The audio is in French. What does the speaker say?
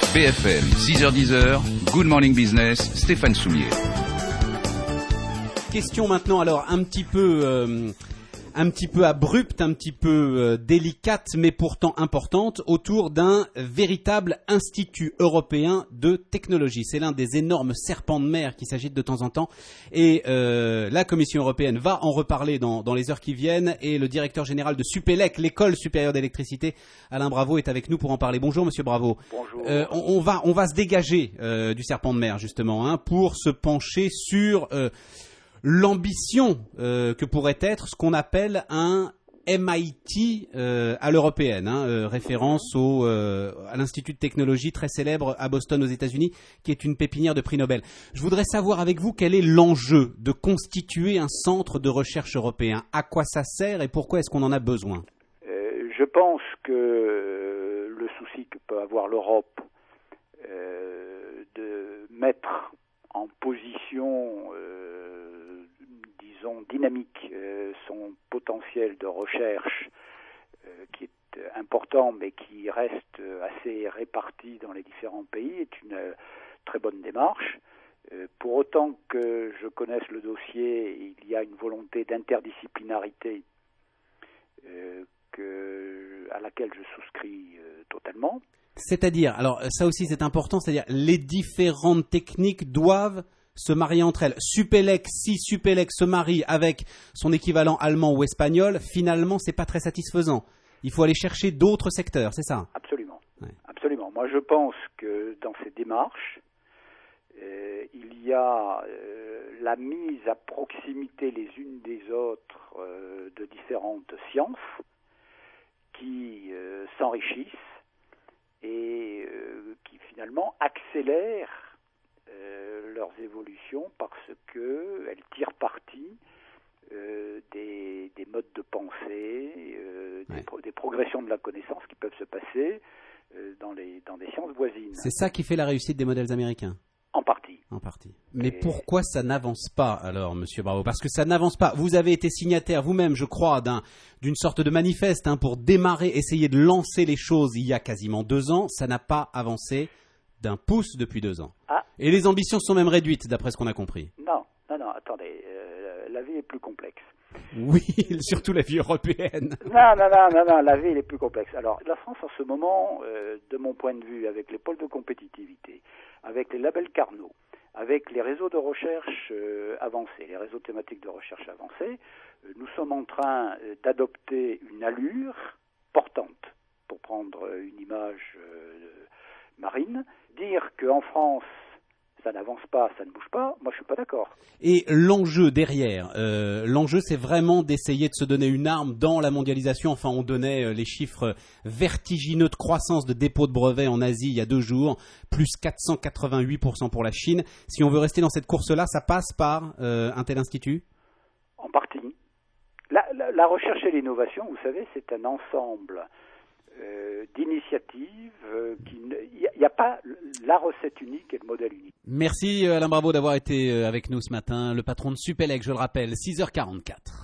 BFM 6h-10h, Good Morning Business, Stéphane Soulier. Question maintenant, alors un petit peu abrupte, un petit peu délicate, mais pourtant importante, autour d'un véritable institut européen de technologie. C'est l'un des énormes serpents de mer qui s'agitent de temps en temps. Et la Commission européenne va en reparler dans les heures qui viennent. Et le directeur général de Supélec, l'école supérieure d'électricité, Alain Bravo, est avec nous pour en parler. Bonjour Monsieur Bravo. Bonjour. On va se dégager du serpent de mer justement, pour se pencher sur l'ambition que pourrait être ce qu'on appelle un MIT à l'européenne, référence à l'Institut de technologie très célèbre à Boston aux États-Unis, qui est une pépinière de prix Nobel. Je voudrais savoir avec vous quel est l'enjeu de constituer un centre de recherche européen. À quoi ça sert et pourquoi est-ce qu'on en a besoin ? Je pense que le souci que peut avoir l'Europe de mettre en position dynamique son potentiel de recherche qui est important mais qui reste assez réparti dans les différents pays est une très bonne démarche. Pour autant que je connaisse le dossier, il y a une volonté d'interdisciplinarité à laquelle je souscris totalement. C'est-à-dire, alors ça aussi c'est important, c'est-à-dire les différentes techniques doivent se marier entre elles. Supélec, si Supélec se marie avec son équivalent allemand ou espagnol, finalement, c'est pas très satisfaisant. Il faut aller chercher d'autres secteurs, c'est ça ? Absolument. Ouais. Absolument. Moi, je pense que dans ces démarches, il y a la mise à proximité les unes des autres de différentes sciences qui s'enrichissent et qui finalement accélèrent leurs évolutions parce qu'elles tirent parti des modes de pensée, des progressions de la connaissance qui peuvent se passer dans des sciences voisines. C'est ça qui fait la réussite des modèles américains ? En partie. Mais pourquoi ça n'avance pas alors, Monsieur Bravo ? Parce que ça n'avance pas. Vous avez été signataire vous-même, je crois, d'une sorte de manifeste pour démarrer, essayer de lancer les choses il y a quasiment 2 ans. Ça n'a pas avancé d'un pouce depuis 2 ans. Ah. Et les ambitions sont même réduites, d'après ce qu'on a compris. Non, attendez, la vie est plus complexe. Oui, surtout la vie européenne. Non, la vie est plus complexe. Alors, la France, en ce moment, de mon point de vue, avec les pôles de compétitivité, avec les labels Carnot, avec les réseaux de recherche avancés, les réseaux thématiques de recherche avancés, nous sommes en train d'adopter une allure portante, pour prendre une image marine. Dire qu'en France, ça n'avance pas, ça ne bouge pas, moi je suis pas d'accord. Et l'enjeu derrière, l'enjeu c'est vraiment d'essayer de se donner une arme dans la mondialisation. Enfin, on donnait les chiffres vertigineux de croissance de dépôts de brevets en Asie il y a 2 jours, plus 488% pour la Chine. Si on veut rester dans cette course-là, ça passe par un tel institut ? En partie. La recherche et l'innovation, vous savez, c'est un ensemble d'initiatives. Il n'y a pas la recette unique et le modèle unique. Merci Alain Bravo d'avoir été avec nous ce matin. Le patron de Supélec, je le rappelle, 6h44.